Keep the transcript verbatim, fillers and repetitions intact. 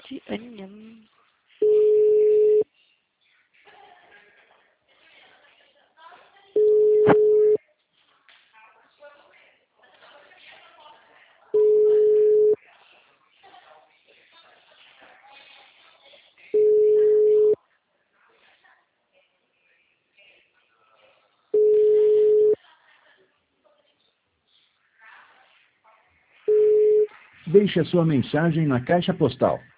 Chị ấn nhầm. Deixe a sua mensagem na caixa postal